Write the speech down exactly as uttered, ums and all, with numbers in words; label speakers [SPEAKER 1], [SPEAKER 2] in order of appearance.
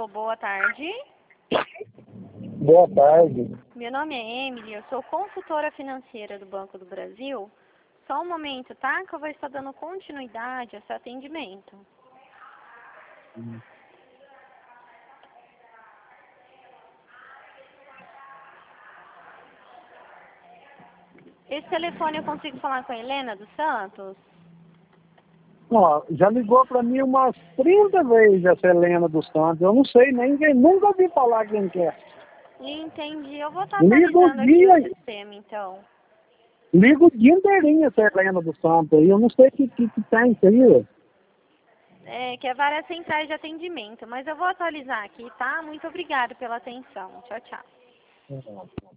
[SPEAKER 1] Alô, boa tarde.
[SPEAKER 2] Boa tarde.
[SPEAKER 1] Meu nome é Emily, eu sou consultora financeira do Banco do Brasil. Só um momento, tá? Que eu vou estar dando continuidade a seu atendimento.
[SPEAKER 2] Hum.
[SPEAKER 1] Esse telefone eu consigo falar com a Helena dos Santos?
[SPEAKER 2] Ó, já ligou para mim umas trinta vezes essa Helena dos Santos. Eu não sei nem quem, nunca ouvi falar quem que é.
[SPEAKER 1] Entendi. Eu vou estar
[SPEAKER 2] Liga o
[SPEAKER 1] atualizando aqui o
[SPEAKER 2] dia,
[SPEAKER 1] sistema, então.
[SPEAKER 2] liga o dia inteirinho essa Helena dos Santos aí. Eu não sei o que, que, que tem isso aí, ó.
[SPEAKER 1] É, que é várias centrais de atendimento, mas eu vou atualizar aqui, tá? Muito obrigada pela atenção. Tchau, tchau.